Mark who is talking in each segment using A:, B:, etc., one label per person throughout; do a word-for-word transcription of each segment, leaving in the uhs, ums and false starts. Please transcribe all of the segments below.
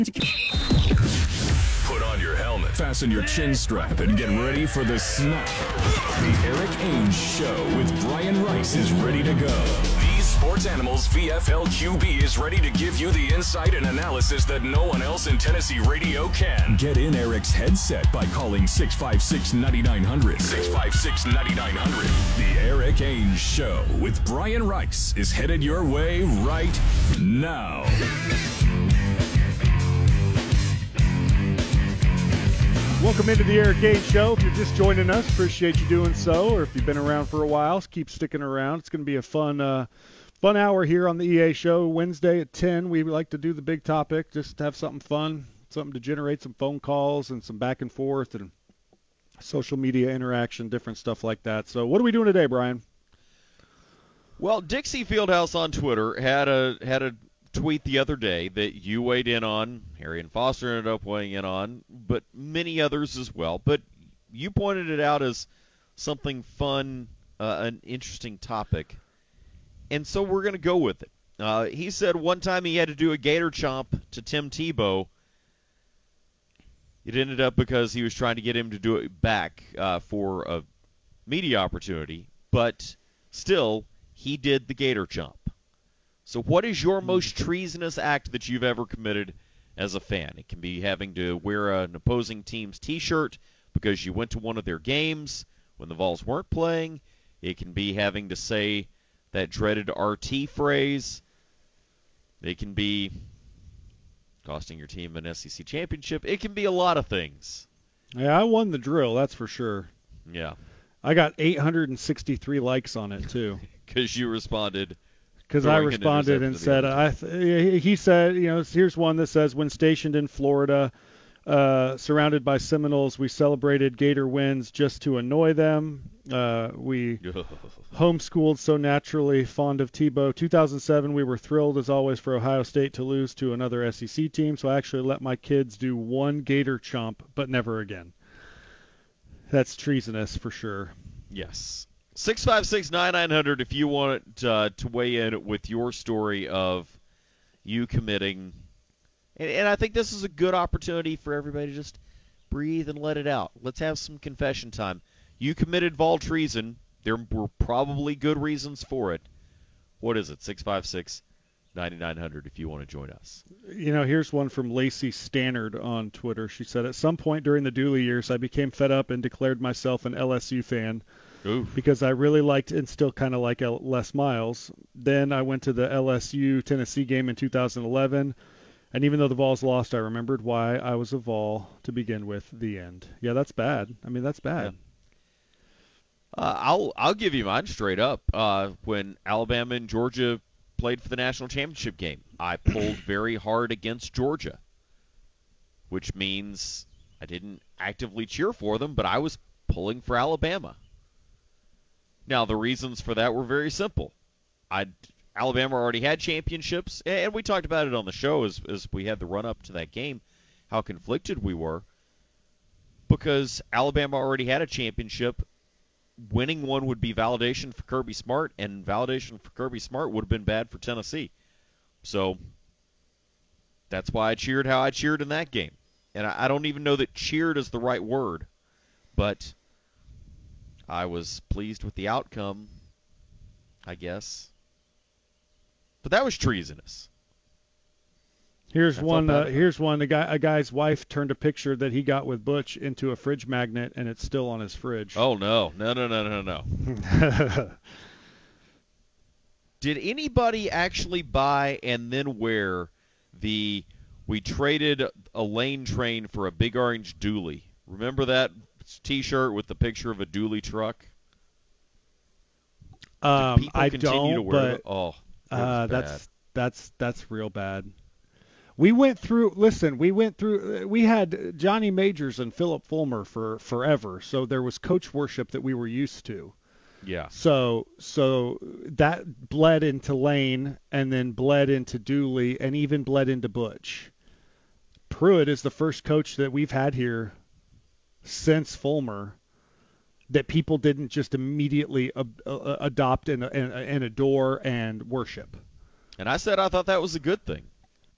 A: Put on your helmet, fasten your chin strap, and get ready for the snap. The Eric Ainge Show with Brian Rice is ready to go. These Sports Animals V F L Q B is ready to give you the insight and analysis that no one else in Tennessee radio can. Get in Eric's headset by calling six five six, nine nine zero zero. six five six, nine nine zero zero. The Eric Ainge Show with Brian Rice is headed your way right now.
B: Welcome into the Eric Ainge Show. If you're just joining us, appreciate you doing so. Or if you've been around for a while, keep sticking around. It's going to be a fun uh, fun hour here on the E A Show. Wednesday at ten, we like to do the big topic, just have something fun, something to generate some phone calls and some back and forth and social media interaction, different stuff like that. So what are we doing today, Brian?
C: Well, Dixie Fieldhouse on Twitter had a had a tweet the other day that you weighed in on, Harry and Foster ended up weighing in on, but many others as well. But you pointed it out as something fun, uh, an interesting topic, and so we're going to go with it. Uh, he said one time he had to do a gator chomp to Tim Tebow. It ended up because he was trying to get him to do it back uh, for a media opportunity, but still, he did the gator chomp. So what is your most treasonous act that you've ever committed as a fan? It can be having to wear an opposing team's T-shirt because you went to one of their games when the Vols weren't playing. It can be having to say that dreaded R T phrase. It can be costing your team an S E C championship. It can be a lot of things.
B: Yeah, I won the drill, that's for sure.
C: Yeah.
B: I got eight hundred sixty-three likes on it, too.
C: Because you responded.
B: Because I responded and said, I th- he said, you know, here's one that says, when stationed in Florida, uh, surrounded by Seminoles, we celebrated Gator wins just to annoy them. Uh, we homeschooled so naturally, fond of Tebow. two thousand seven, we were thrilled, as always, for Ohio State to lose to another S E C team, so I actually let my kids do one Gator chomp, but never again. That's treasonous for sure.
C: Yes. six five six, nine nine zero zero if you want uh, to weigh in with your story of you committing. And, and I think this is a good opportunity for everybody to just breathe and let it out. Let's have some confession time. You committed Vol treason. There were probably good reasons for it. What is it? six five six, nine nine zero zero if you want to join us.
B: You know, here's one from Lacey Stannard on Twitter. She said, at some point during the Dooley years, I became fed up and declared myself an L S U fan.
C: Oof.
B: Because I really liked and still kind of like Les Miles. Then I went to the L S U-Tennessee game in two thousand eleven, and even though the Vols lost, I remembered why I was a Vol to begin with. The end. Yeah, that's bad. I mean, that's bad.
C: Yeah. Uh, I'll I'll give you mine straight up. Uh, when Alabama and Georgia played for the national championship game, I pulled very hard against Georgia, which means I didn't actively cheer for them, but I was pulling for Alabama. Now, the reasons for that were very simple. I'd, Alabama already had championships, and we talked about it on the show as, as we had the run-up to that game, how conflicted we were. Because Alabama already had a championship, winning one would be validation for Kirby Smart, and validation for Kirby Smart would have been bad for Tennessee. So that's why I cheered how I cheered in that game. And I, I don't even know that cheered is the right word, but I was pleased with the outcome, I guess. But that was treasonous.
B: Here's
C: That's
B: one. Uh, here's one. A guy, a guy's wife turned a picture that he got with Butch into a fridge magnet, and it's still on his fridge.
C: Oh no, no, no, no, no, no. Did anybody actually buy and then wear the "We traded a lane train for a big orange dually"? Remember that T-shirt with the picture of a dually truck?
B: Um, I don't,
C: to wear
B: but
C: it? Oh,
B: uh, that's that's that's real bad. We went through. Listen, we went through. We had Johnny Majors and Philip Fulmer for forever, so there was coach worship that we were used to.
C: Yeah.
B: So so that bled into Lane, and then bled into Dooley, and even bled into Butch. Pruitt is the first coach that we've had here since Fulmer that people didn't just immediately uh, uh, adopt and, and, and adore and worship.
C: And I said I thought that was a good thing.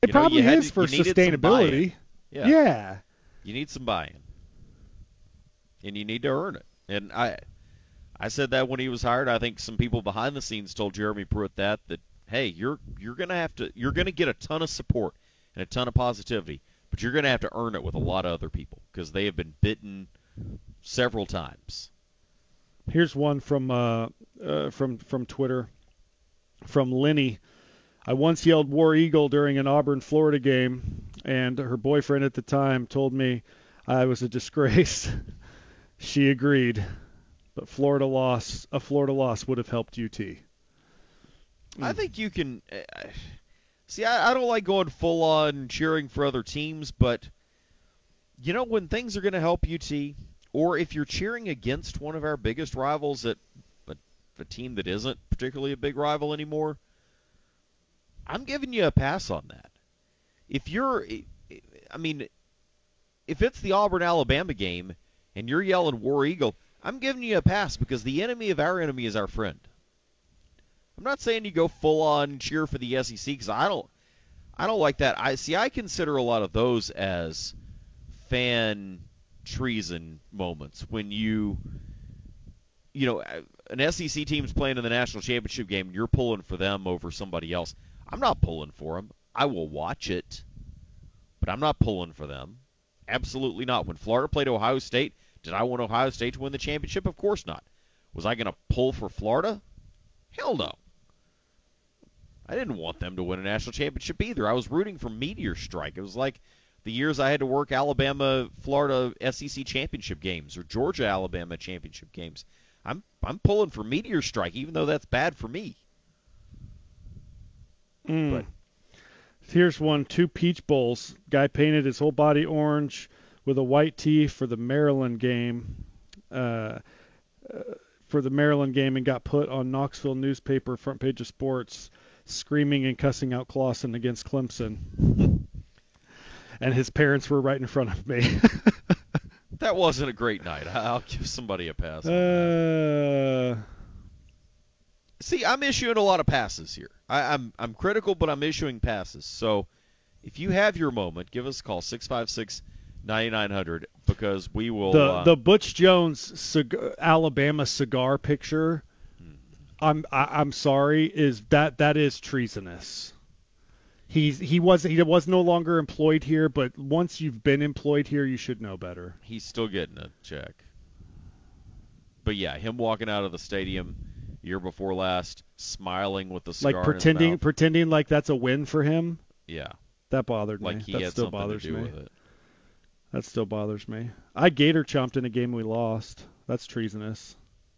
B: It you probably know, is to, for sustainability.
C: Yeah.
B: yeah.
C: You need some buy-in. And you need to earn it. And I I said that when he was hired. I think some people behind the scenes told Jeremy Pruitt that that hey, you're you're going to have to you're going to get a ton of support and a ton of positivity, but you're going to have to earn it with a lot of other people because they have been bitten several times.
B: Here's one from uh, uh, from from Twitter from Lenny. I once yelled War Eagle during an Auburn, Florida game, and her boyfriend at the time told me I was a disgrace. She agreed, but Florida loss, a Florida loss would have helped U T.
C: I think you can uh, see. I, I don't like going full on cheering for other teams, but you know when things are going to help U T, or if you're cheering against one of our biggest rivals at a, a team that isn't particularly a big rival anymore, I'm giving you a pass on that. If you're, I mean, if it's the Auburn-Alabama game and you're yelling War Eagle, I'm giving you a pass because the enemy of our enemy is our friend. I'm not saying you go full on cheer for the S E C because I don't, I don't like that. I see. I consider a lot of those as fan treason moments when you, you know, an S E C team's playing in the national championship game and you're pulling for them over somebody else. I'm not pulling for them. I will watch it, but I'm not pulling for them. Absolutely not. When Florida played Ohio State, did I want Ohio State to win the championship? Of course not. Was I going to pull for Florida? Hell no. I didn't want them to win a national championship either. I was rooting for Meteor Strike. It was like the years I had to work Alabama-Florida S E C championship games or Georgia-Alabama championship games. I'm I'm pulling for Meteor Strike, even though that's bad for me.
B: Mm. But here's one, two Peach Bowls. Guy painted his whole body orange with a white tee for the Maryland game, uh, uh, for the Maryland game, and got put on Knoxville newspaper front page of sports, screaming and cussing out Clawson against Clemson. And his parents were right in front of me.
C: That wasn't a great night. I'll give somebody a pass on
B: uh,
C: that. See, I'm issuing a lot of passes here. I, I'm I'm critical, but I'm issuing passes. So if you have your moment, give us a call, six five six, nine nine hundred, because we will...
B: The
C: uh,
B: the Butch Jones cigar, Alabama cigar picture, hmm. I'm I, I'm sorry, is that that is treasonous. He's he was he was no longer employed here, but once you've been employed here, you should know better.
C: He's still getting a check. But yeah, him walking out of the stadium year before last, smiling with the cigar
B: like pretending
C: in his mouth.
B: pretending like that's a win for him.
C: Yeah,
B: that bothered
C: like
B: me.
C: He
B: that
C: had
B: still
C: something
B: bothers
C: to do
B: me.
C: With it.
B: That still bothers me. I gator chomped in a game we lost. That's treasonous.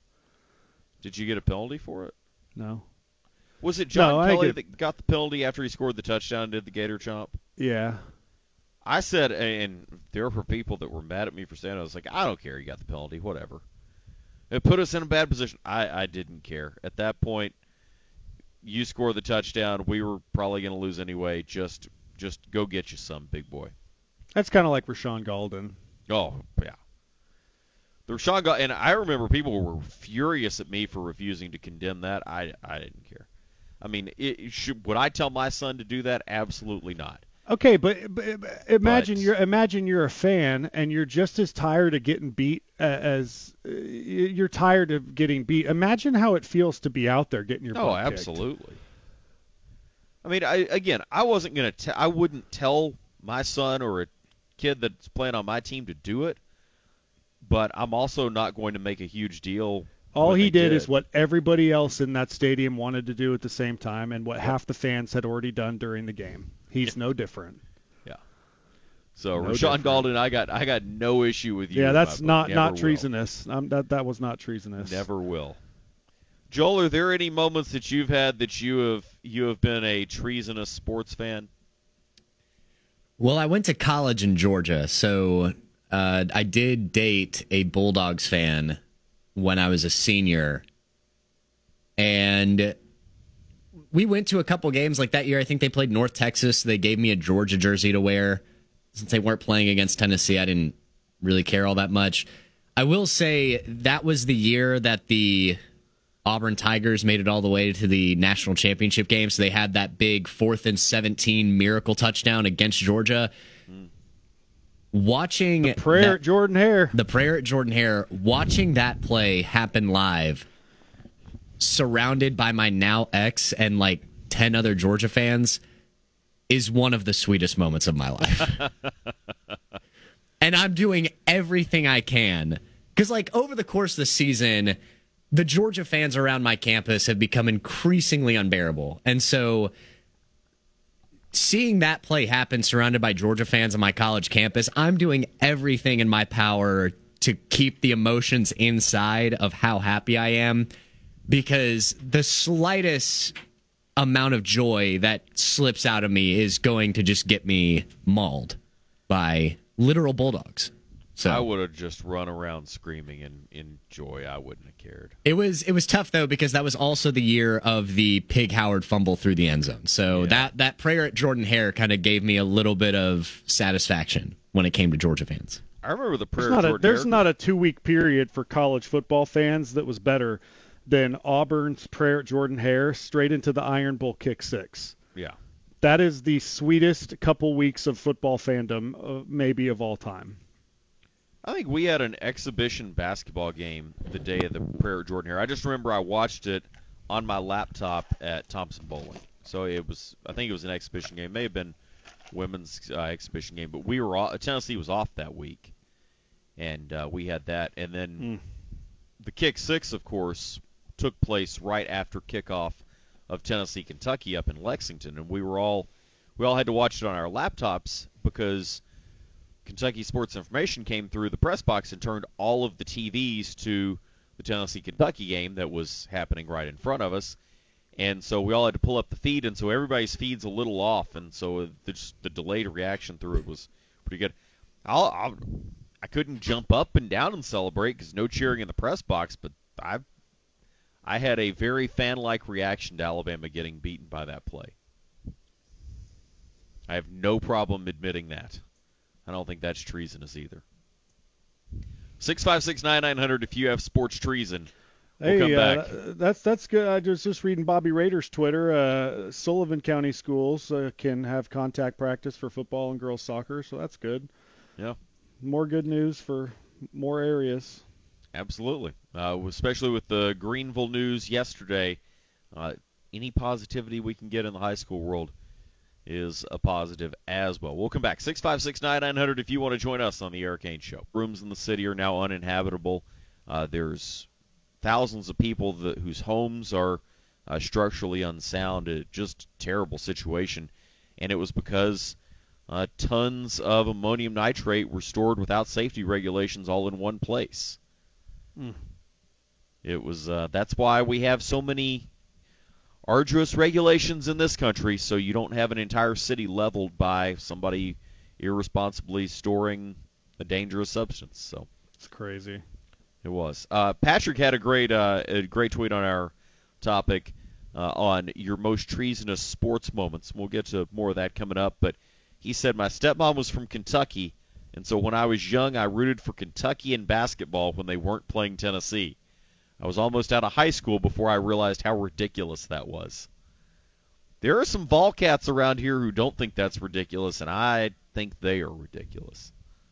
C: Did you get a penalty for it?
B: No.
C: Was it John
B: no,
C: Kelly that got the penalty after he scored the touchdown and did the gator chomp?
B: Yeah.
C: I said, and there were people that were mad at me for saying it. I was like, I don't care. You got the penalty. Whatever. It put us in a bad position. I, I didn't care. At that point, you score the touchdown. We were probably going to lose anyway. Just just go get you some, big boy.
B: That's kind of like Rashawn Golden.
C: Oh, yeah. The Rashawn Golden, and I remember people were furious at me for refusing to condemn that. I, I didn't care. I mean, it, should, would I tell my son to do that? Absolutely not.
B: Okay, but, but imagine
C: but,
B: you're imagine you're a fan and you're just as tired of getting beat as uh, you're tired of getting beat. Imagine how it feels to be out there getting your butt
C: oh,
B: kicked.
C: Absolutely. I mean, I, again, I wasn't gonna, t- I wouldn't tell my son or a kid that's playing on my team to do it, but I'm also not going to make a huge deal.
B: All he did,
C: did
B: is what everybody else in that stadium wanted to do at the same time, and what
C: yep.
B: half the fans had already done during the game. He's no different.
C: Yeah. So
B: no
C: Rashawn Golden, I got I got no issue with you.
B: Yeah, that's not not
C: will.
B: treasonous. Um, that that was not treasonous.
C: Never will. Joel, are there any moments that you've had that you have you have been a treasonous sports fan?
D: Well, I went to college in Georgia, so uh, I did date a Bulldogs fan when I was a senior, and we went to a couple games like that year. I think they played North Texas. They gave me a Georgia jersey to wear. Since they weren't playing against Tennessee, I didn't really care all that much. I will say that was the year that the Auburn Tigers made it all the way to the national championship game, so they had that big fourth and seventeen miracle touchdown against Georgia. Mm. Watching
B: the prayer
D: that,
B: at Jordan Hare,
D: the prayer at Jordan Hare, watching that play happen live, surrounded by my now ex and like ten other Georgia fans, is one of the sweetest moments of my life. And I'm doing everything I can. Because, like, over the course of the season, the Georgia fans around my campus have become increasingly unbearable. And so seeing that play happen surrounded by Georgia fans on my college campus, I'm doing everything in my power to keep the emotions inside of how happy I am. Because the slightest amount of joy that slips out of me is going to just get me mauled by literal bulldogs. So
C: I would have just run around screaming in, in joy. I wouldn't have cared.
D: It was it was tough though, because that was also the year of the Pig Howard fumble through the end zone. So yeah. that that prayer at Jordan Hare kind of gave me a little bit of satisfaction when it came to Georgia fans.
C: I remember the prayer.
B: There's not
C: at
B: a, there's
C: Hare.
B: not a two week period for college football fans that was better than Auburn's prayer at Jordan Hare straight into the Iron Bowl kick six.
C: Yeah.
B: That is the sweetest couple weeks of football fandom, uh, maybe of all time.
C: I think we had an exhibition basketball game the day of the prayer at Jordan Hare. I just remember I watched it on my laptop at Thompson Bowling. So it was, I think it was an exhibition game. It may have been women's uh, exhibition game, but we were all, Tennessee was off that week, and uh, we had that. And then mm. the kick six, of course, took place right after kickoff of Tennessee, Kentucky up in Lexington, and we were all we all had to watch it on our laptops because Kentucky Sports Information came through the press box and turned all of the T Vs to the Tennessee Kentucky game that was happening right in front of us, and so we all had to pull up the feed, and so everybody's feed's a little off, and so the, just the delayed reaction through it was pretty good. I'll, I'll I couldn't jump up and down and celebrate because no cheering in the press box, but I I had a very fan-like reaction to Alabama getting beaten by that play. I have no problem admitting that. I don't think that's treasonous either. six five six, nine nine hundred if you have sports treason. We'll
B: hey,
C: come back.
B: Uh, that's that's good. I was just reading Bobby Rader's Twitter. Uh, Sullivan County schools uh, can have contact practice for football and girls soccer, so that's good.
C: Yeah.
B: More good news for more areas.
C: Absolutely, uh, especially with the Greenville news yesterday. Uh, any positivity we can get in the high school world is a positive as well. We'll come back. six five six, nine nine hundred if you want to join us on the Eric Ainge Show. Rooms in the city are now uninhabitable. Uh, there's thousands of people that, whose homes are uh, structurally unsound. It, just terrible situation. And it was because uh, tons of ammonium nitrate were stored without safety regulations all in one place. Hmm. It was. Uh, that's why we have so many arduous regulations in this country, so you don't have an entire city leveled by somebody irresponsibly storing a dangerous substance. So
B: it's crazy.
C: It was. Uh, Patrick had a great, uh, a great tweet on our topic uh, on your most treasonous sports moments. We'll get to more of that coming up, but he said, my stepmom was from Kentucky, and so when I was young, I rooted for Kentucky in basketball when they weren't playing Tennessee. I was almost out of high school before I realized how ridiculous that was. There are some Volcats around here who don't think that's ridiculous, and I think they are ridiculous.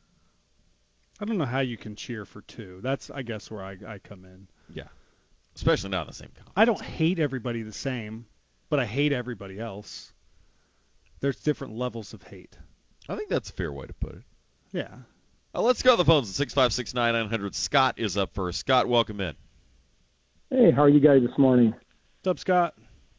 B: I don't know how you can cheer for two. That's, I guess, where I, I come in.
C: Yeah, especially not in the same conference.
B: I don't hate everybody the same, but I hate everybody else. There's different levels of hate.
C: I think that's a fair way to put it.
B: Yeah.
C: Uh, let's go to the phones at six five six, nine nine hundred. Scott is up first. Scott, welcome in.
E: Hey, how are you guys this morning?
B: What's up, Scott?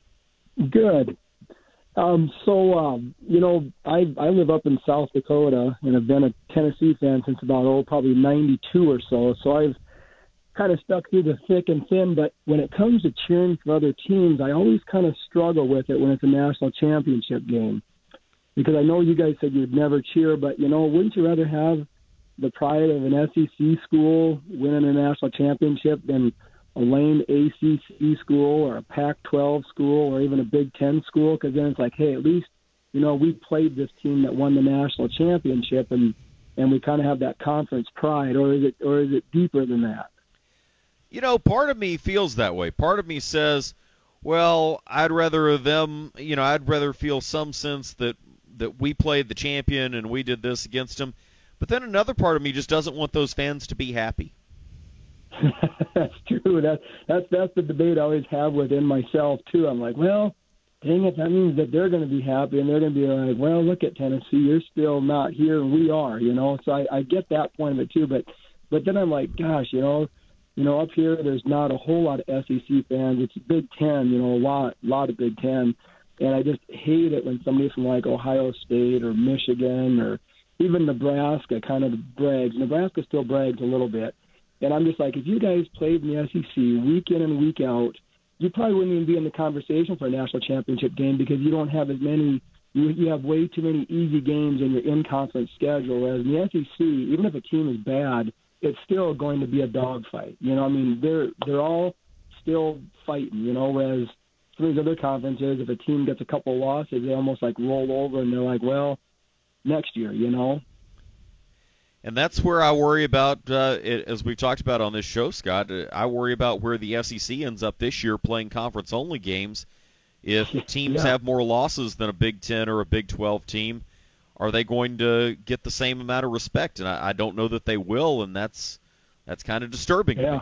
E: Good. Um, so, um, you know, I I live up in South Dakota and have been a Tennessee fan since about, oh, probably ninety-two or so. So I've kind of stuck through the thick and thin. But when it comes to cheering for other teams, I always kind of struggle with it when it's a national championship game. Because I know you guys said you'd never cheer, but, you know, wouldn't you rather have the pride of an S E C school winning a national championship than a lame A C C school or a Pac twelve school or even a Big Ten school? Because then it's like, hey, at least, you know, we played this team that won the national championship, and, and we kind of have that conference pride. Or is it or is it deeper than that?
C: You know, part of me feels that way. Part of me says, well, I'd rather them, you know, I'd rather feel some sense that, that we played the champion and we did this against them. But then another part of me just doesn't want those fans to be happy.
E: That's true. That, that's, that's the debate I always have within myself, too. I'm like, well, dang it, that means that they're going to be happy, and they're going to be like, well, look at Tennessee, you're still not here, and we are, you know. So I, I get that point of it, too. But but then I'm like, gosh, you know, you know, up here there's not a whole lot of S E C fans. It's Big Ten, you know, a lot, lot of Big Ten. And I just hate it when somebody from, like, Ohio State or Michigan or even Nebraska kind of brags. Nebraska still brags a little bit. And I'm just like, if you guys played in the S E C week in and week out, you probably wouldn't even be in the conversation for a national championship game because you don't have as many you, – you have way too many easy games in your in-conference schedule. Whereas in the S E C, even if a team is bad, it's still going to be a dogfight. You know, I mean, they're they're all still fighting, you know, whereas some of these other conferences, if a team gets a couple of losses, they almost like roll over and they're like, well, next year, you know.
C: And that's where I worry about, uh, it, as we've talked about on this show, Scott, uh, I worry about where the S E C ends up this year playing conference-only games. If teams
E: yeah.
C: have more losses than a Big Ten or a Big twelve team, are they going to get the same amount of respect? And I, I don't know that they will, and that's that's kind of disturbing.
E: Yeah,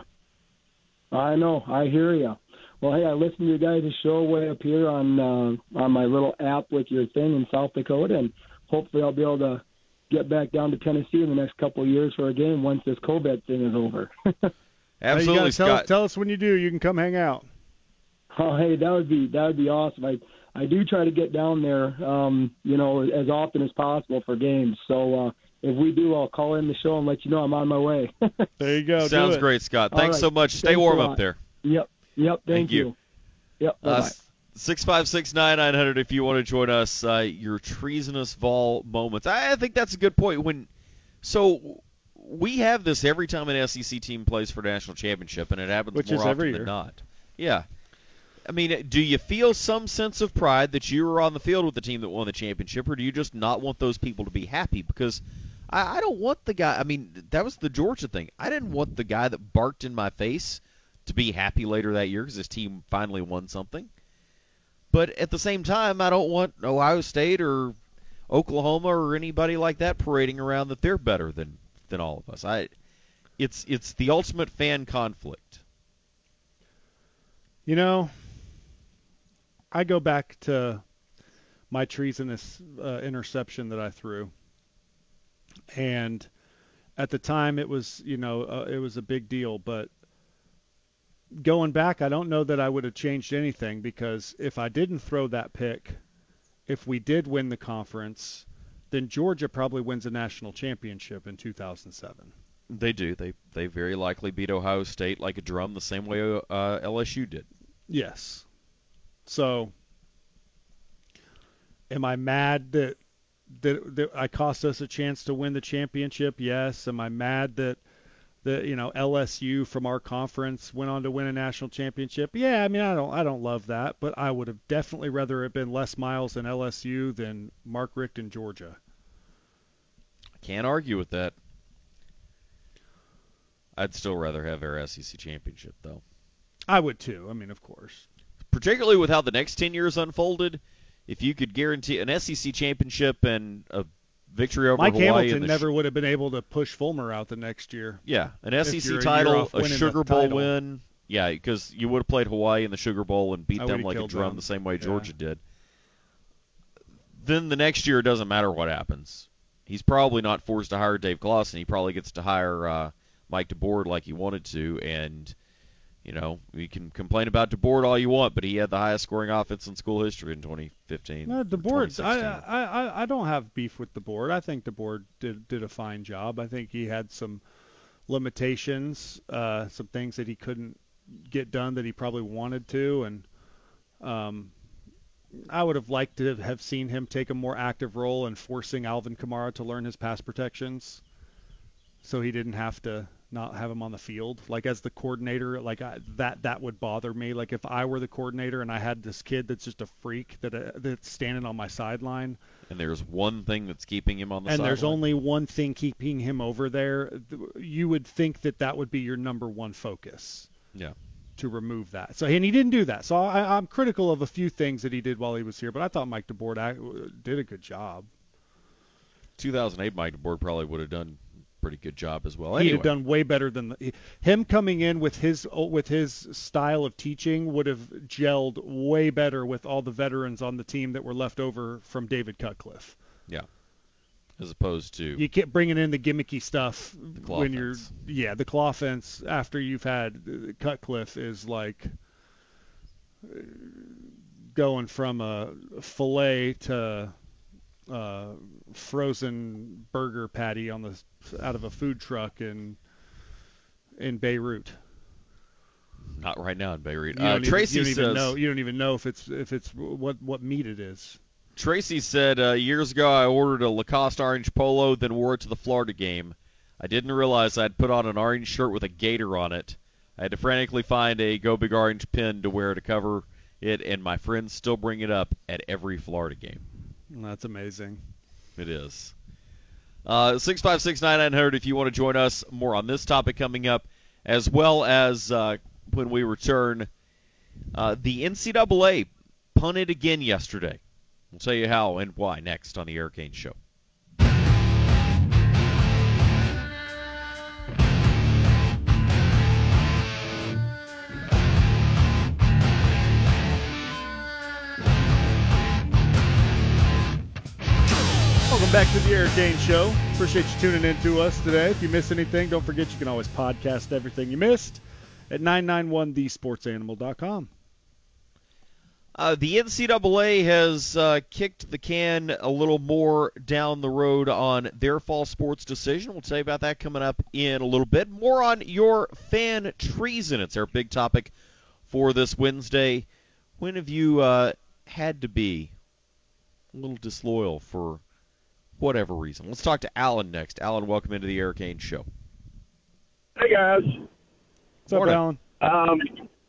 E: I know. I hear you. Well, hey, I listen to your guys' show way up here on uh, on my little app with your thing in South Dakota, and hopefully I'll be able to get back down to Tennessee in the next couple of years for a game once this COVID thing is over.
C: Absolutely,
B: hey,
C: Scott.
B: Tell us, tell us when you do. You can come hang out.
E: Oh, hey, that would be that would be awesome. I I do try to get down there, um, you know, as often as possible for games. So uh, if we do, I'll call in the show and let you know I'm on my way.
B: There you go.
C: Sounds great, Scott. Thanks
E: right.
C: so much. Stay
E: Thanks
C: warm up there.
E: Yep. Yep. Thank,
C: Thank you.
E: you. Yep. Bye-bye.
C: Uh, six five six, nine nine hundred if you want to join us. Uh, your treasonous Vol moments. I, I think that's a good point. When so we have this every time an S E C team plays for national championship, and it happens
B: Which
C: more
B: is
C: often
B: every
C: than
B: year.
C: not. Yeah. I mean, do you feel some sense of pride that you were on the field with the team that won the championship, or do you just not want those people to be happy? Because I, I don't want the guy – I mean, that was the Georgia thing. I didn't want the guy that barked in my face to be happy later that year because his team finally won something. But at the same time, I don't want Ohio State or Oklahoma or anybody like that parading around that they're better than, than all of us. I, it's it's the ultimate fan conflict.
B: You know, I go back to my treasonous uh, interception that I threw. And at the time it was, you know, uh, it was a big deal, but going back, I don't know that I would have changed anything because if I didn't throw that pick, if we did win the conference, then Georgia probably wins a national championship in two thousand seven.
C: They do. They they very likely beat Ohio State like a drum the same way uh, L S U did.
B: Yes. So, am I mad that, that that I cost us a chance to win the championship? Yes. Am I mad that that you know L S U from our conference went on to win a national championship? Yeah. I mean, I don't I don't love that, but I would have definitely rather it been Les Miles and L S U than Mark Richt in Georgia.
C: I can't argue with that. I'd still rather have our S E C championship, though.
B: I would too. I mean, of course.
C: Particularly with how the next ten years unfolded, if you could guarantee an S E C championship and a victory over
B: Mike
C: Hawaii.
B: Hamilton
C: in the
B: never
C: sh-
B: would have been able to push Fulmer out the next year.
C: Yeah, an S E C
B: you're a
C: title,
B: year off
C: a
B: winning
C: Sugar
B: the
C: Bowl
B: title.
C: win. Yeah, because you would have played Hawaii in the Sugar Bowl and beat
B: I
C: them
B: would've
C: like a
B: killed
C: drum
B: them.
C: the same way
B: Yeah.
C: Georgia did. Then the next year, it doesn't matter what happens. He's probably not forced to hire Dave Clawson. He probably gets to hire uh, Mike DeBoer like he wanted to, and you know, you can complain about DeBoer all you want, but he had the highest scoring offense in school history in twenty fifteen.
B: No, DeBoer. I,
C: twenty sixteen.
B: I I I don't have beef with DeBoer. I think DeBoer did did a fine job. I think he had some limitations, uh, some things that he couldn't get done that he probably wanted to, and um, I would have liked to have seen him take a more active role in forcing Alvin Kamara to learn his pass protections, so he didn't have to not have him on the field. Like as the coordinator, like I, that that would bother me. Like if I were the coordinator and I had this kid that's just a freak that uh, that's standing on my sideline,
C: And there's one thing that's keeping him on the
B: and
C: sideline.
B: there's only one thing keeping him over there, th- you would think that that would be your number one focus.
C: Yeah.
B: To remove that. So and he didn't do that. So I, I'm critical of a few things that he did while he was here, but I thought Mike DeBoer act- did a good job.
C: two thousand eight Mike DeBoer probably would have done a pretty good job as well.
B: He'd
C: Anyway.
B: have done way better than the, him coming in with his with his style of teaching would have gelled way better with all the veterans on the team that were left over from David Cutcliffe.
C: Yeah. As opposed to
B: you keep bringing in the gimmicky stuff when you're
C: fence.
B: yeah the claw fence after you've had uh, Cutcliffe is like uh, going from a fillet to uh, frozen burger patty on the out of a food truck in in Beirut.
C: Not right now in Beirut.
B: You
C: Uh,
B: don't even,
C: Tracy
B: you don't
C: says
B: even know you don't even know if it's if it's what what meat it is.
C: Tracy said, uh, years ago I ordered a Lacoste orange polo, then wore it to the Florida game. I didn't realize I'd put on an orange shirt with a gator on it. I had to frantically find a Go Big Orange pin to wear to cover it, and my friends still bring it up at every Florida game.
B: That's amazing.
C: It is. Uh, six five six, nine nine hundred if you want to join us. More on this topic coming up, as well as uh, when we return, uh, the N C double A punted again yesterday. We'll tell you how and why next on the Eric Ainge Show.
B: Welcome back to the Eric Ainge Show. Appreciate you tuning in to us today. If you miss anything, don't forget you can always podcast everything you missed at nine nine one the sports animal dot com.
C: Uh, the N C double A has uh, kicked the can a little more down the road on their fall sports decision. We'll tell you about that coming up in a little bit. More on your fan treason. It's our big topic for this Wednesday. When have you uh, had to be a little disloyal for whatever reason? Let's talk to Alan next. Alan, welcome into the Eric Ainge Show.
F: Hey, guys.
B: What's up, Alan?
F: Um,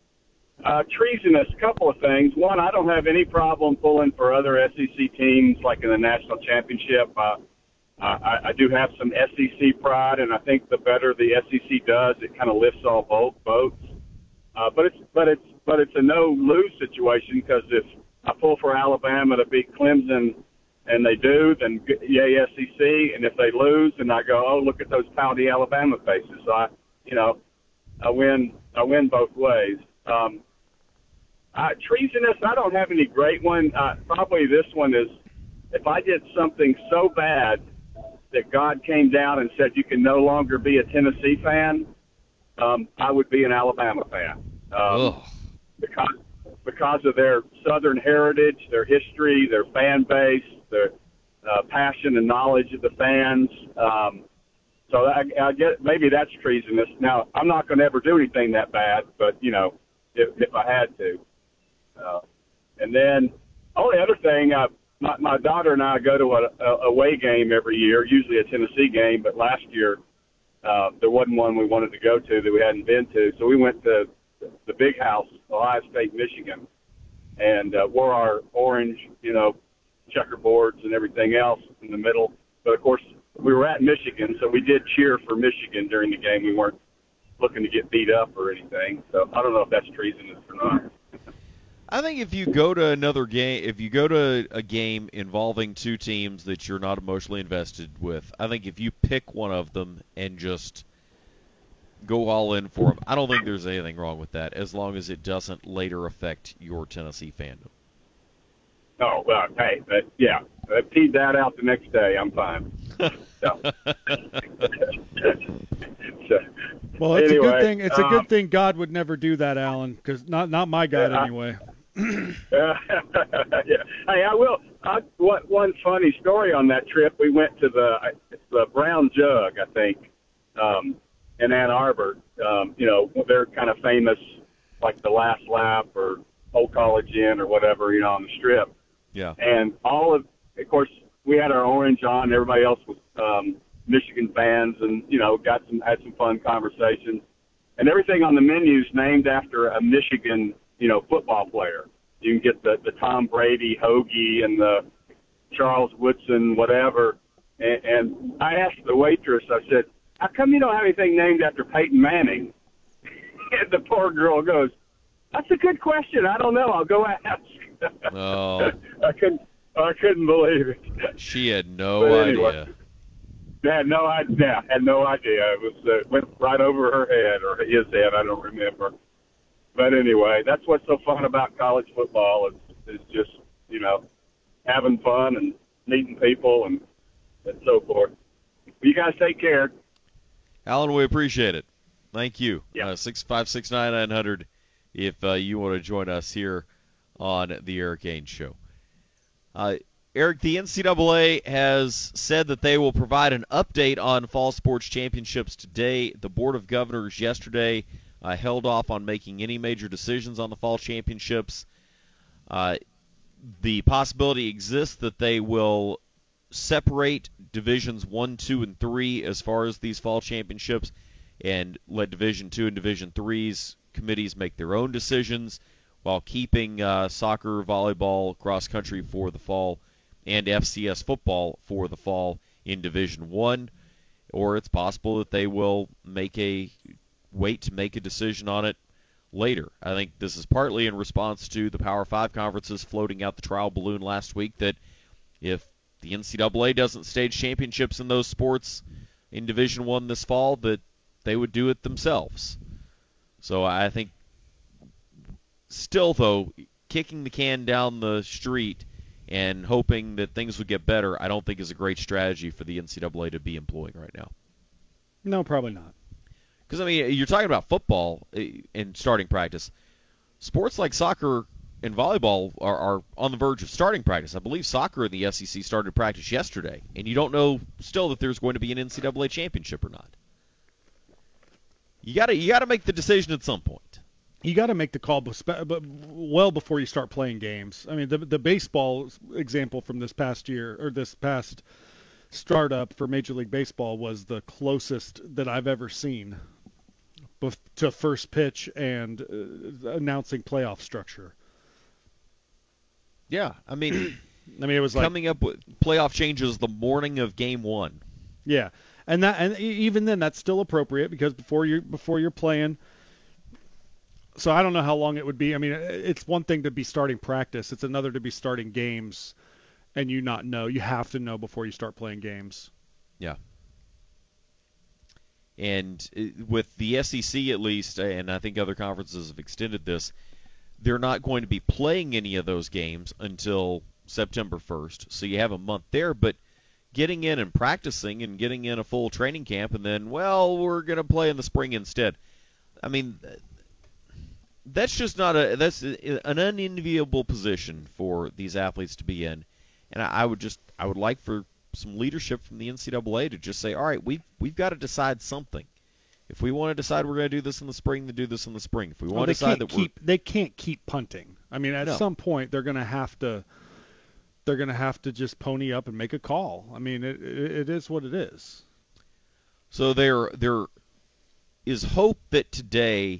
F: uh, treasonous, couple of things. One, I don't have any problem pulling for other S E C teams like in the national championship. Uh, I, I do have some S E C pride, and I think the better the S E C does, it kind of lifts all both boats. Uh, but it's but it's but it's a no-lose situation, because if I pull for Alabama to beat Clemson and they do, then yay S E C. And if they lose, and I go, oh, look at those pouty Alabama faces. So I, you know, I win. I win both ways. Um, uh, treasonous. I don't have any great one. Uh, probably this one is, if I did something so bad that God came down and said you can no longer be a Tennessee fan, um, I would be an Alabama fan. Um, because because of their Southern heritage, their history, their fan base, their uh, passion and knowledge of the fans. Um, so I, I get maybe that's treasonous. Now, I'm not going to ever do anything that bad, but, you know, if, if I had to. Uh, and then, only other thing, uh, my, my daughter and I go to a, a away game every year, usually a Tennessee game, but last year uh, there wasn't one we wanted to go to that we hadn't been to. So we went to the Big House, Ohio State, Michigan, and uh, wore our orange, you know, checkerboards and everything else in the middle. But, of course, we were at Michigan, so we did cheer for Michigan during the game. We weren't looking to get beat up or anything. So I don't know if that's treasonous or not.
C: I think if you go to another game, if you go to a game involving two teams that you're not emotionally invested with, I think if you pick one of them and just go all in for them, I don't think there's anything wrong with that, as long as it doesn't later affect your Tennessee fandom.
F: Oh, well, hey, but, yeah, I peed that out the next day. I'm fine. So. So,
B: well, it's
F: anyway,
B: a good thing. It's
F: um,
B: a good thing God would never do that, Alan, because not not my God
F: yeah,
B: anyway.
F: Uh, yeah. Hey, I will. I, what one funny story on that trip? We went to the it's the Brown Jug, I think, um, in Ann Arbor. Um, you know, they're kind of famous, like the Last Lap or Old College Inn or whatever, you know, on the Strip.
C: Yeah.
F: And all of, of course, we had our orange on. Everybody else was um, Michigan fans, and you know, got some had some fun conversations. And everything on the menu is named after a Michigan, you know, football player. You can get the, the Tom Brady hoagie and the Charles Woodson whatever. And, and I asked the waitress, I said, how come you don't have anything named after Peyton Manning? And the poor girl goes, "That's a good question. I don't know. I'll go ask."
C: Oh.
F: I couldn't. I couldn't believe it.
C: She had no
F: But anyway,
C: idea.
F: Had no idea. Had no idea. It was uh, went right over her head or his head. I don't remember. But anyway, that's what's so fun about college football. Is is just you know having fun and meeting people and and so forth. You guys take care.
C: Alan, we appreciate it. Thank you.
F: Yeah.
C: Uh, six five six nine nine hundred if uh, you want to join us here on the Eric Ainge Show. Uh, Eric, the N C double A has said that they will provide an update on fall sports championships today. The Board of Governors yesterday uh, held off on making any major decisions on the fall championships. Uh, the possibility exists that they will separate divisions one, two, and three as far as these fall championships and let Division two and Division three's committees make their own decisions while keeping uh, soccer, volleyball, cross country for the fall and F C S football for the fall in Division one. Or it's possible that they will make a wait to make a decision on it later. I think this is partly in response to the Power Five conferences floating out the trial balloon last week that if the N C double A doesn't stage championships in those sports in Division One this fall, that they would do it themselves. So I think still, though, kicking the can down the street and hoping that things would get better, I don't think is a great strategy for the N C double A to be employing right now.
B: No, probably not.
C: Because, I mean, you're talking about football in starting practice. Sports like soccer and volleyball are, are on the verge of starting practice. I believe soccer in the S E C started practice yesterday, and you don't know still that there's going to be an N C double A championship or not. You got to you got to make the decision at some point.
B: You got to make the call, but well before you start playing games. I mean, the the baseball example from this past year or this past startup for Major League Baseball was the closest that I've ever seen to first pitch and uh, announcing playoff structure.
C: Yeah, I mean,
B: I mean, it was like
C: coming up with playoff changes the morning of Game One.
B: Yeah, and that and even then, that's still appropriate because before you before you're playing. So I don't know how long it would be. I mean, it's one thing to be starting practice; it's another to be starting games, and you not know. You have to know before you start playing games.
C: Yeah. And with the S E C at least, and I think other conferences have extended this, they're not going to be playing any of those games until September first. So you have a month there, but getting in and practicing and getting in a full training camp and then, well, we're going to play in the spring instead. I mean, that's just not a – that's an unenviable position for these athletes to be in. And I would just – I would like for some leadership from the N C double A to just say, all right, we've, we've got to decide something. If we want to decide we're going to do this in the spring, then do this in the spring. If we want
B: well,
C: to decide that
B: keep,
C: we're
B: they can't keep punting. I mean, at
C: no.
B: some point they're going to have to they're going to have to just pony up and make a call. I mean, it, it, it is what it is.
C: So there there is hope that today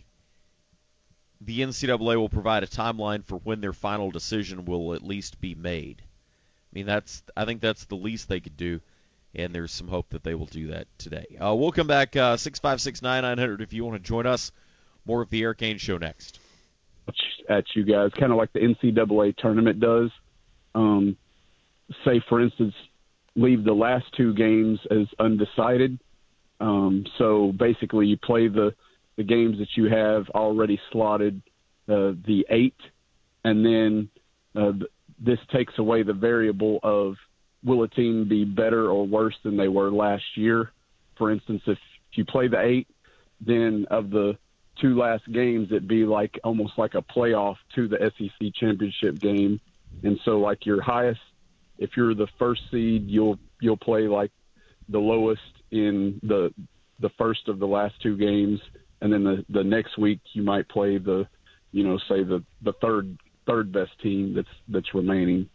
C: the N C double A will provide a timeline for when their final decision will at least be made. I mean, that's I think that's the least they could do. And there's some hope that they will do that today. Uh, we'll come back uh, six five six nine nine hundred if you want to join us. More of the Eric Ainge Show next.
G: At you guys, kind of like the N C double A tournament does. Um, say, for instance, leave the last two games as undecided. Um, so basically you play the, the games that you have already slotted, uh, the eight, and then uh, this takes away the variable of will a team be better or worse than they were last year? For instance, if you play the eight, then of the two last games, it'd be like almost like a playoff to the S E C championship game. And so like your highest, if you're the first seed, you'll you'll play like the lowest in the the first of the last two games, and then the, the next week you might play the, you know, say the, the third third best team that's that's remaining.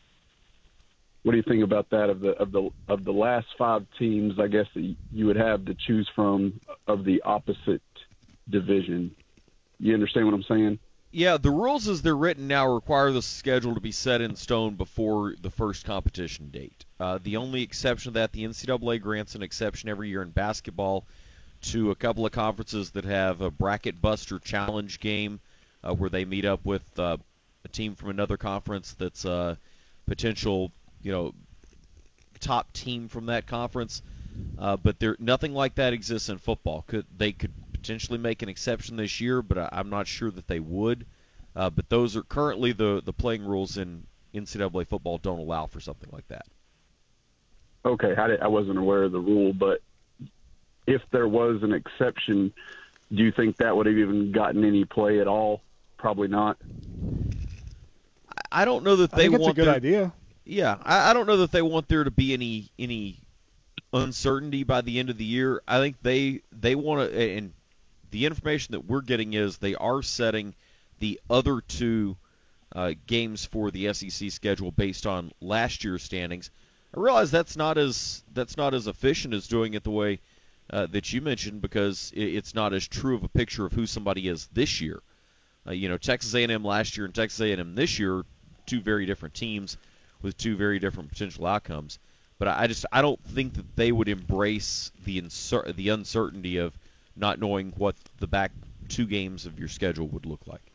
G: What do you think about that? Of the of the of the last five teams, I guess that you would have to choose from of the opposite division. You understand what I'm saying?
C: Yeah, the rules as they're written now require the schedule to be set in stone before the first competition date. Uh, the only exception to that, the N C double A grants an exception every year in basketball to a couple of conferences that have a bracket buster challenge game uh, where they meet up with uh, a team from another conference that's a potential, you know, top team from that conference. Uh, but there, nothing like that exists in football. Could they could potentially make an exception this year, but I, I'm not sure that they would. Uh, but those are currently the the playing rules in N C double A football don't allow for something like that.
G: Okay, I, did, I wasn't aware of the rule, but if there was an exception, do you think that would have even gotten any play at all? Probably not.
C: I don't know that they
B: I think
C: want
B: it's a good
C: there,
B: idea.
C: Yeah, I, I don't know that they want there to be any any uncertainty by the end of the year. I think they they want to, and the information that we're getting is they are setting the other two uh, games for the S E C schedule based on last year's standings. I realize that's not as that's not as efficient as doing it the way uh, that you mentioned, because it, it's not as true of a picture of who somebody is this year. Uh, you know, Texas A and M last year and Texas A and M this year, two very different teams with two very different potential outcomes. But I just I don't think that they would embrace the insur- the uncertainty of not knowing what the back two games of your schedule would look like.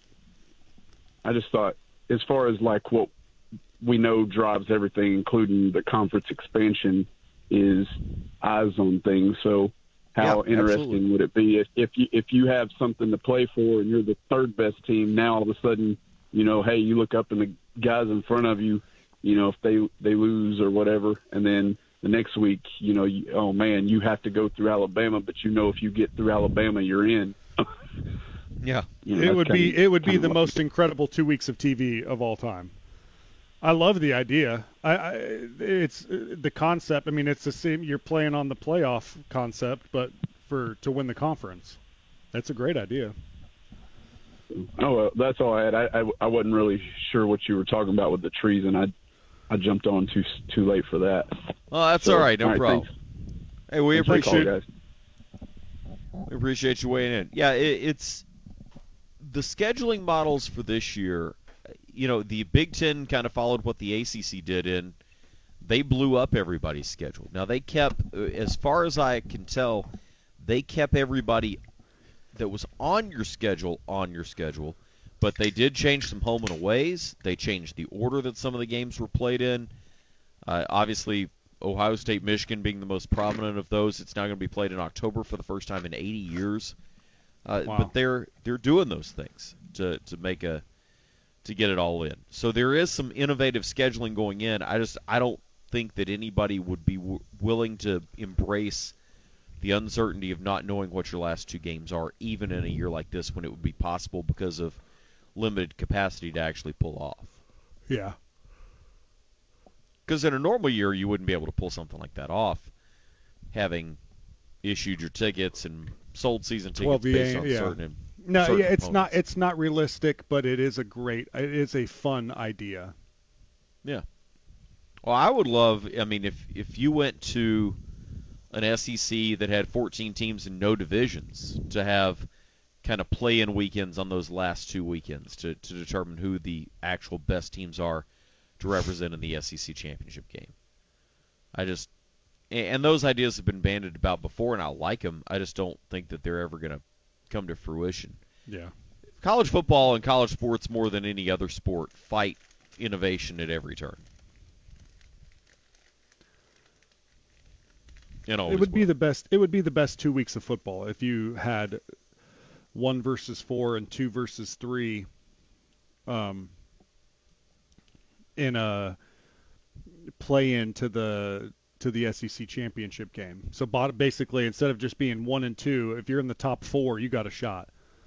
G: I just thought, as far as like what we know drives everything, including the conference expansion, is eyes on things. So how
C: yeah,
G: interesting
C: absolutely.
G: would it be if, if you if you have something to play for and you're the third best team, now all of a sudden, you know, hey, you look up and the guys in front of you, you know, if they they lose or whatever, and then the next week, you know, you, oh man, you have to go through Alabama, but you know if you get through Alabama, you're in.
C: Yeah,
B: you know, it would be it would be the most incredible two weeks of T V of all time. I love the idea. I, I it's the concept. I mean, it's the same. You're playing on the playoff concept, but for to win the conference. That's a great idea.
G: Oh, well, that's all I had. I, I, I wasn't really sure what you were talking about with the treason. I I jumped on too too late for that.
C: Well, that's
G: so,
C: all right. No
G: all right,
C: problem.
G: Thanks.
C: Hey, we
G: Thanks for the call,
C: appreciate
G: guys.
C: we appreciate you weighing in. Yeah, it, it's the scheduling models for this year. You know, the Big Ten kind of followed what the A C C did, and they blew up everybody's schedule. Now, they kept, as far as I can tell, they kept everybody that was on your schedule on your schedule, but they did change some home and aways. They changed the order that some of the games were played in. Uh, obviously, Ohio State, Michigan being the most prominent of those. It's now going to be played in October for the first time in eighty years. Uh,
B: wow.
C: But they're they're doing those things to to make a to get it all in. So there is some innovative scheduling going in. I just I don't think that anybody would be w- willing to embrace the uncertainty of not knowing what your last two games are, even in a year like this when it would be possible because of limited capacity to actually pull off.
B: Yeah.
C: Because in a normal year, you wouldn't be able to pull something like that off, having issued your tickets and sold season tickets based on
B: yeah.
C: certain.
B: No,
C: certain
B: yeah, it's
C: opponents.
B: not it's not realistic, but it is a great, it is a fun idea.
C: Yeah. Well, I would love. I mean, if if you went to an S E C that had fourteen teams and no divisions, to have kind of play-in weekends on those last two weekends to to determine who the actual best teams are to represent in the S E C championship game. I just, and those ideas have been bandied about before, and I like them. I just don't think that they're ever going to come to fruition.
B: Yeah.
C: College football and college sports, more than any other sport, fight innovation at every turn. And
B: It would be the best. It would be the best two weeks of football if you had one versus four and two versus three. Um. In a play-in to the to the S E C championship game. So basically, instead of just being one and two, if you're in the top four, you got a shot.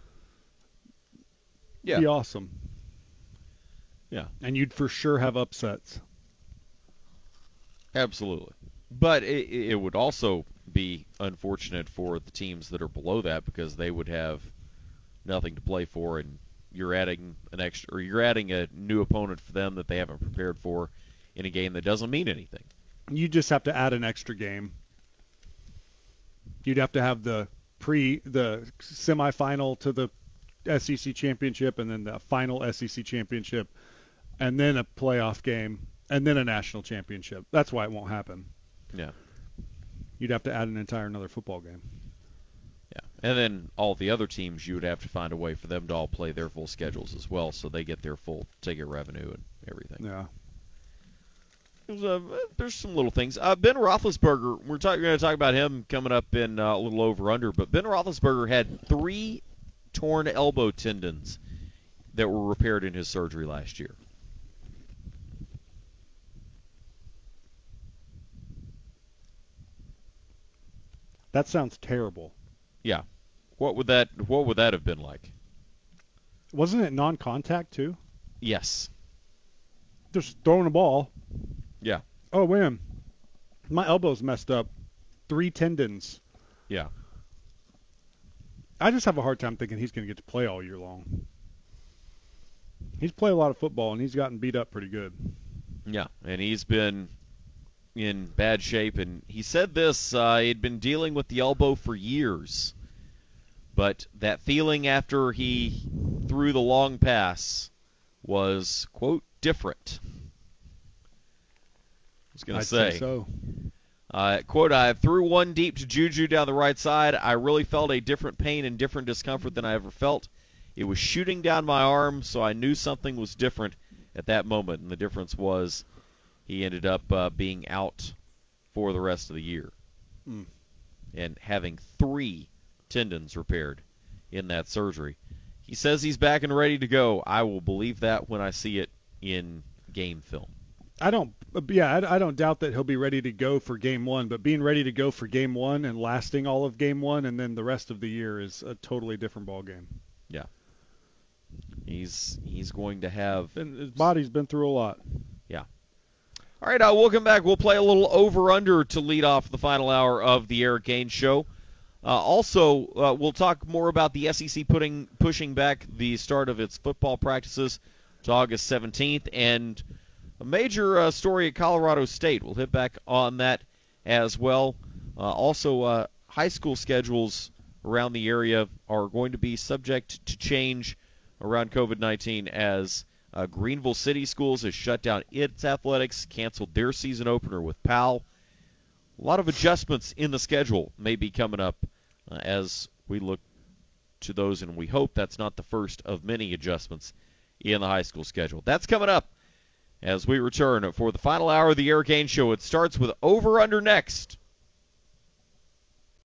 C: Yeah.
B: Be awesome.
C: Yeah.
B: And you'd for sure have upsets.
C: Absolutely. But it, it would also be unfortunate for the teams that are below that because they would have nothing to play for, and you're adding an extra, or you're adding a new opponent for them that they haven't prepared for in a game that doesn't mean anything.
B: You just have to add an extra game. You'd have to have the pre, the semifinal to the S E C championship, and then the final S E C championship, and then a playoff game, and then a national championship. That's why it won't happen.
C: Yeah.
B: You'd have to add an entire another football game.
C: And then all the other teams, you would have to find a way for them to all play their full schedules as well, so they get their full ticket revenue and everything.
B: Yeah.
C: There's, uh, there's some little things. Uh, Ben Roethlisberger, we're talk, going to talk about him coming up in uh, a little over-under, but Ben Roethlisberger had three torn elbow tendons that were repaired in his surgery last year.
B: That sounds terrible.
C: Yeah. What would that What would that have been like?
B: Wasn't it non-contact too?
C: Yes.
B: Just throwing a ball.
C: Yeah.
B: Oh man, my elbow's messed up. Three tendons.
C: Yeah.
B: I just have a hard time thinking he's going to get to play all year long. He's played a lot of football and he's gotten beat up pretty good.
C: Yeah, and he's been in bad shape. And he said this: uh, he'd been dealing with the elbow for years. But that feeling after he threw the long pass was, quote, different. I was going to say.
B: say so.
C: Uh, quote, I threw one deep to Juju down the right side. I really felt a different pain and different discomfort than I ever felt. It was shooting down my arm, so I knew something was different at that moment. And the difference was he ended up uh, being out for the rest of the year.
B: Mm.
C: And having three tendons repaired in that surgery. He says he's back and ready to go. I will believe that when I see it in game film.
B: I don't, yeah, I, I don't doubt that he'll be ready to go for game one, but being ready to go for game one and lasting all of game one and then the rest of the year is a totally different ball game.
C: Yeah. He's he's going to have...
B: And his body's been through a lot.
C: Yeah. All right, uh, we'll come back. We'll play a little over-under to lead off the final hour of the Eric Gaines Show. Uh, also, uh, we'll talk more about the S E C putting pushing back the start of its football practices to August seventeenth, and a major uh, story at Colorado State. We'll hit back on that as well. Uh, also, uh, high school schedules around the area are going to be subject to change around covid nineteen as uh, Greenville City Schools has shut down its athletics, canceled their season opener with Powell. A lot of adjustments in the schedule may be coming up uh, as we look to those, and we hope that's not the first of many adjustments in the high school schedule. That's coming up as we return for the final hour of the Eric Gaines Show. It starts with Over Under next.